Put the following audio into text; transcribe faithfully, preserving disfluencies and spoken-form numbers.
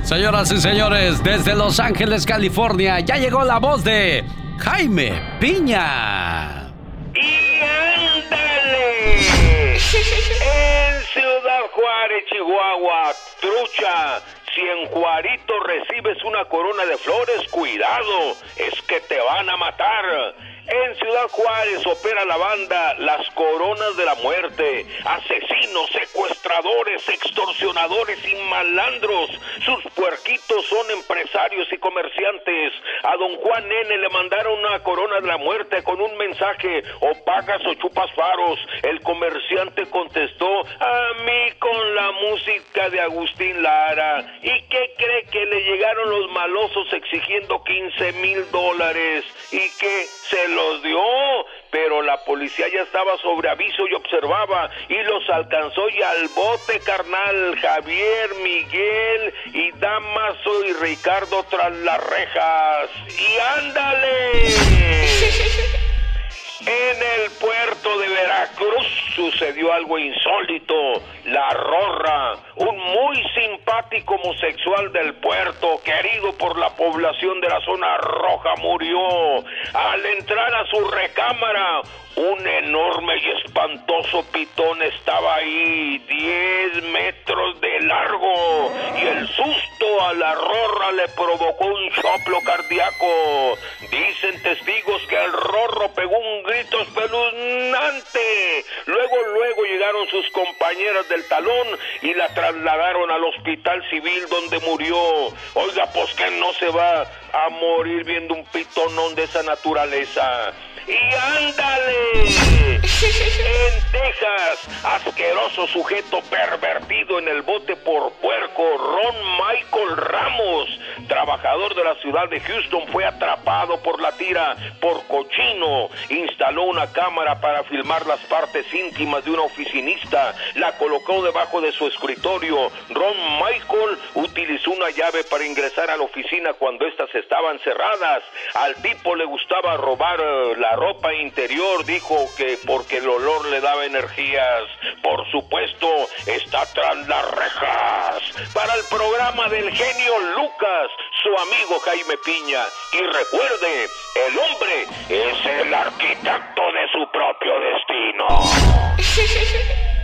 Señoras y señores, desde Los Ángeles, California, ya llegó la voz de Jaime Piña. ¡Y ándale! En Ciudad Juárez, Chihuahua, trucha, si en Juarito recibes una corona de flores, cuidado, es que te van a matar. En Ciudad Juárez opera la banda Las Coronas de la Muerte. Asesinos, secuestradores, extorsionadores y malandros. Sus puerquitos son empresarios y comerciantes. A don Juan N. le mandaron una corona de la muerte con un mensaje: o pagas o chupas faros. El comerciante contestó: a mí con la música de Agustín Lara. ¿Y qué cree? Que le llegaron los malosos exigiendo quince mil dólares. ¿Y qué? Se los dio, pero la policía ya estaba sobre aviso y observaba, y los alcanzó y al bote, carnal. Javier, Miguel y Damaso y Ricardo tras las rejas. ¡Y ándale! En el puerto de Veracruz sucedió algo insólito. La Rorra, un muy simpático homosexual del puerto, querido por la población de la zona roja, murió. Al entrar a su recámara, un enorme y espantoso pitón estaba ahí, diez metros de largo, y el susto a la Rorra le provocó un soplo cardíaco. Dicen testigos que el Rorro pegó un grito espeluznante. Luego, luego llegaron sus compañeras del talón y la trasladaron al hospital civil, donde murió. Oiga, pues que no se va a morir viendo un pitonón de esa naturaleza. ¡Y ándale! En Texas, asqueroso sujeto pervertido en el bote por puerco. Ron Michael Ramos, trabajador de la ciudad de Houston, fue atrapado por la tira por cochino. Instaló una cámara para filmar las partes íntimas de una oficinista. La colocó debajo de su escritorio. Ron Michael utilizó una llave para ingresar a la oficina cuando estas estaban cerradas. Al tipo le gustaba robar uh, la ropa interior. Dijo que porque el olor le daba energías. Por supuesto, está tras las rejas. Para el programa del genio Lucas, su amigo Jaime Piña. Y recuerde, el hombre es el arquitecto de su propio destino.